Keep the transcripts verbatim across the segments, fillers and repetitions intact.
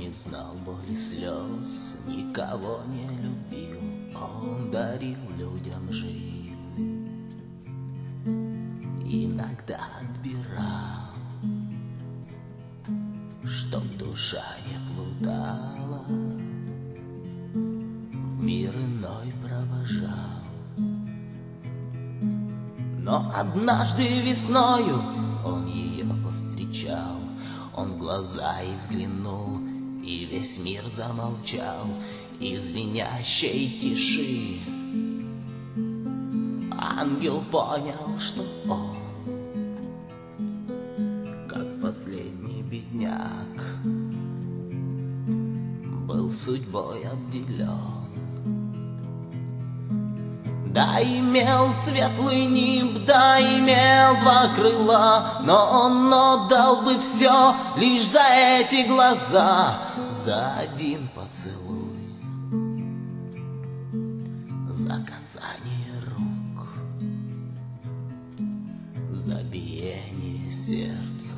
не знал боли слез, никого не любил. Он дарил людям жизнь, иногда отбирал, чтоб душа не плутала, в мир иной провожал. Но однажды весною он ее повстречал. Он в глаза ей взглянул, и весь мир замолчал. Из звенящей тиши ангел понял, что он, как последний бедняк, был судьбой обделен. Да, имел светлый нимб, да, имел два крыла, но он отдал бы все лишь за эти глаза, за один поцелуй, за касание рук, за биение сердца,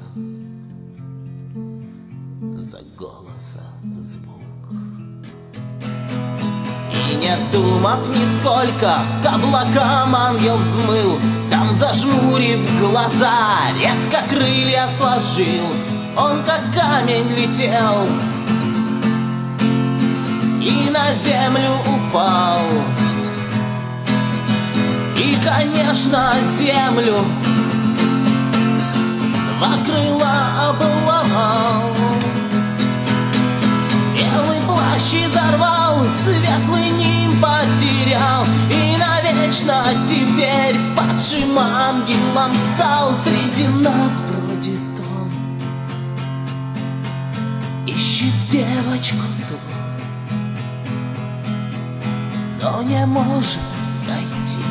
за голоса звук. И не думав нисколько, к облакам ангел взмыл. Там, зажмурив глаза, резко крылья сложил. Он как камень летел и на землю упал. И, конечно, землю два крыла обломал. Белый плащ изорвал, светлый нимб потерял, и навечно теперь падшим ангелом стал. Среди нас бродит он, ищет девочку ту, но не может найти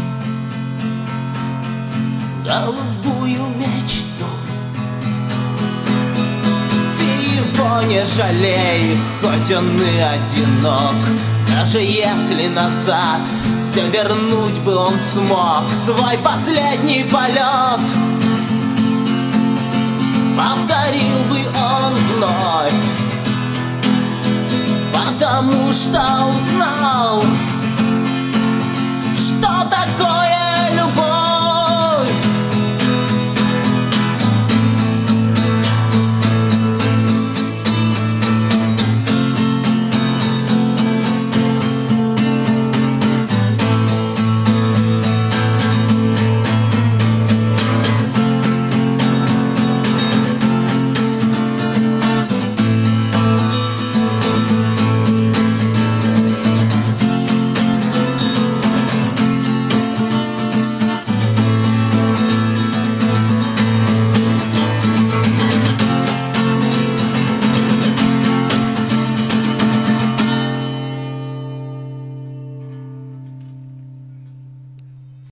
голубую мечту. Его не жалей, хоть он и одинок. Даже если назад все вернуть бы он смог, свой последний полет повторил бы он вновь, потому что узнал,